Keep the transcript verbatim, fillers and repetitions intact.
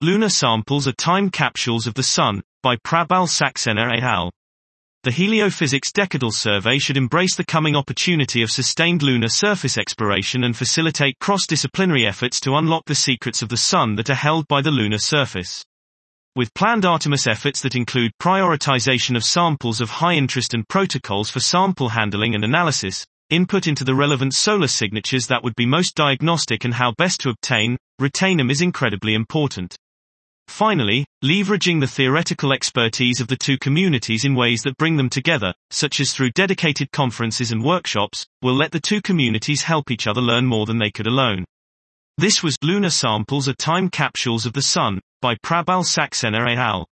Lunar samples are time capsules of the Sun, by Prabal Saxena et al. The Heliophysics Decadal Survey should embrace the coming opportunity of sustained lunar surface exploration and facilitate cross-disciplinary efforts to unlock the secrets of the Sun that are held by the lunar surface. With planned Artemis efforts that include prioritization of samples of high interest and protocols for sample handling and analysis, input into the relevant solar signatures that would be most diagnostic and how best to obtain, retain them is incredibly important. Finally, leveraging the theoretical expertise of the two communities in ways that bring them together, such as through dedicated conferences and workshops, will let the two communities help each other learn more than they could alone. This was Lunar Samples are Time Capsules of the Sun, by Prabal Saxena et al.